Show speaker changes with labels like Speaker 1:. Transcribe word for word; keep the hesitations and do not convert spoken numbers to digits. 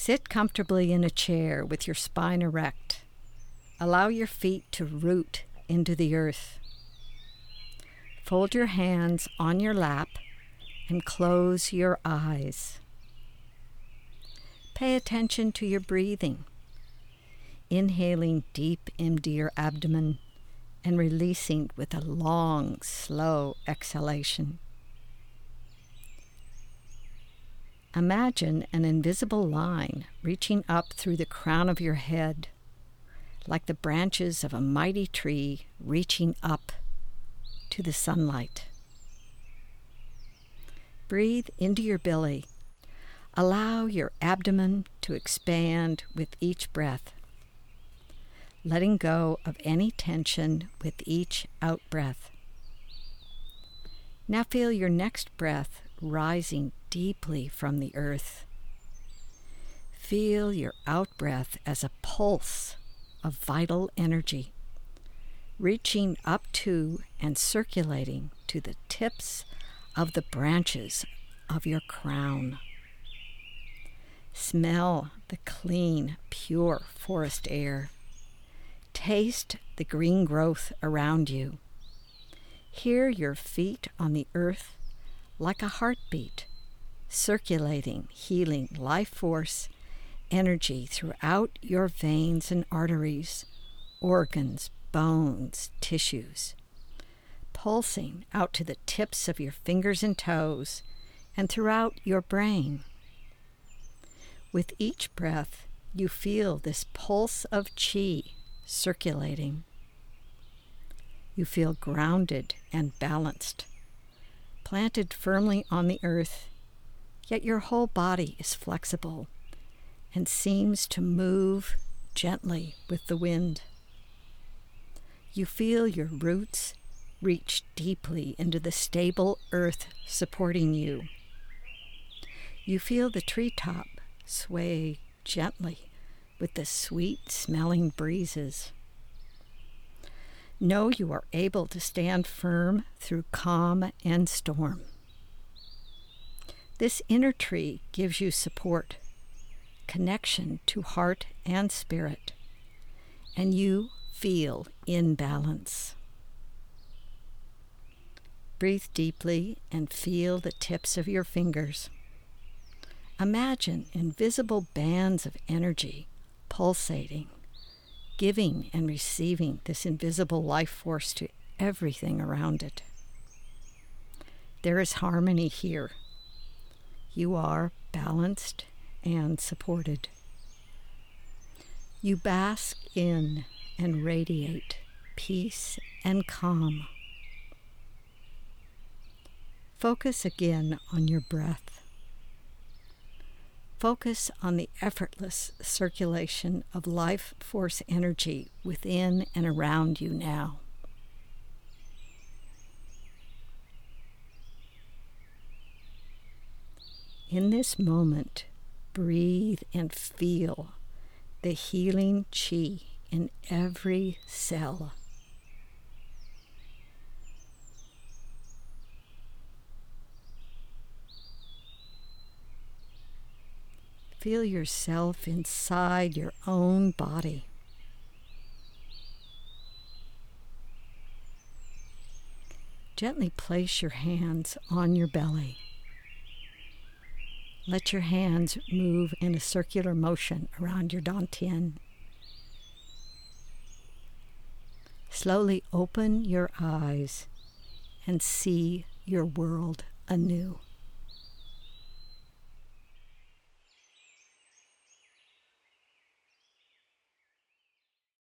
Speaker 1: Sit comfortably in a chair with your spine erect. Allow your feet to root into the earth. Fold your hands on your lap and close your eyes. Pay attention to your breathing, inhaling deep into your abdomen and releasing with a long, slow exhalation. Imagine an invisible line reaching up through the crown of your head, like the branches of a mighty tree reaching up to the sunlight. Breathe into your belly. Allow your abdomen to expand with each breath, letting go of any tension with each out-breath. Now feel your next breath rising deeply from the earth. Feel your out-breath as a pulse of vital energy, reaching up to and circulating to the tips of the branches of your crown. Smell the clean, pure forest air. Taste the green growth around you. Hear your feet on the earth like a heartbeat, circulating, healing life force energy throughout your veins and arteries, organs, bones, tissues, pulsing out to the tips of your fingers and toes and throughout your brain. With each breath, you feel this pulse of chi circulating. You feel grounded and balanced, planted firmly on the earth, yet your whole body is flexible and seems to move gently with the wind. You feel your roots reach deeply into the stable earth supporting you. You feel the treetop sway gently with the sweet-smelling breezes. Know you are able to stand firm through calm and storm. This inner tree gives you support, connection to heart and spirit, and you feel in balance. Breathe deeply and feel the tips of your fingers. Imagine invisible bands of energy pulsating, giving and receiving this invisible life force to everything around it. There is harmony here. You are balanced and supported. You bask in and radiate peace and calm. Focus again on your breath. Focus on the effortless circulation of life force energy within and around you now. In this moment, breathe and feel the healing chi in every cell. Feel yourself inside your own body. Gently place your hands on your belly. Let your hands move in a circular motion around your dantian. Slowly open your eyes and see your world anew.